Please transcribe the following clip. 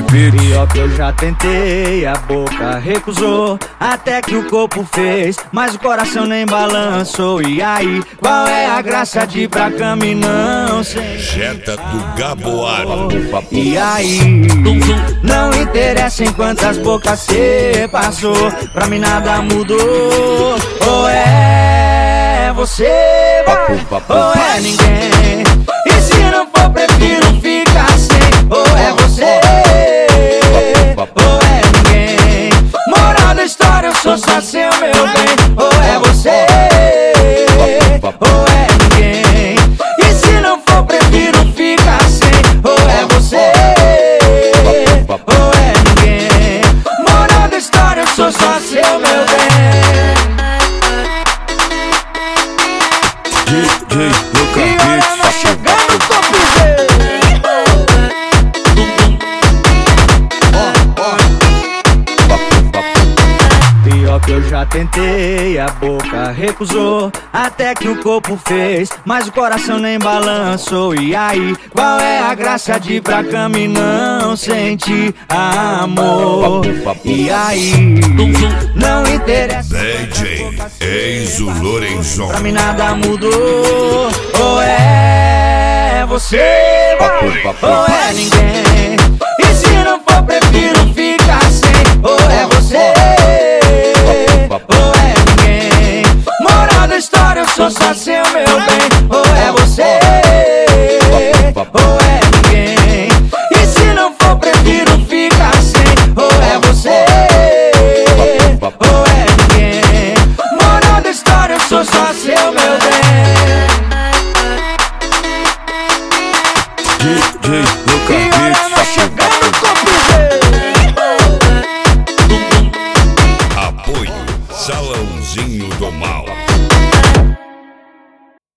Beats. Pior que eu já tentei, a boca recusou, até que o corpo fez, mas o coração nem balançou. E aí, qual é a graça de ir pra cama e não sei? Jetta do Gaboaro. E aí, não interessa em quantas bocas cê passou, pra mim nada mudou. Ou é você, ou é ninguém. E se não for, prefiro ficar sem. Ou é você, ou é ninguém. Moral da história, eu sou só seu, meu bem. Ou é você, ou é ninguém. E se não for, prefiro ficar sem. Ou é você, ou é ninguém. Moral da história, eu sou só seu, meu bem. DJ Luca E olha Beats. nós chegando com o piseiro. Pior que eu já tentei, a boca recusou, até que o corpo fez, mas o coração nem balançou. E aí, qual é a graça de ir pra cama e não sentir amor? E aí, não interessa. DJ Enzo Lorenzon. Pra mim nada mudou. Ou é você, ou é ninguém. E se não for, prefiro ficar sem. Ou é você, ou é ninguém. Moral da história, eu sou só seu, meu bem. Ou é você, ou é ninguém. E se não for, prefiro ficar sem. Ou é você, ou é ninguém. Moral da história, eu sou só seu, meu bem. DJ Luca E olha nós Beats. chegando com o piseiro. Apoio Salãozinho do Mal.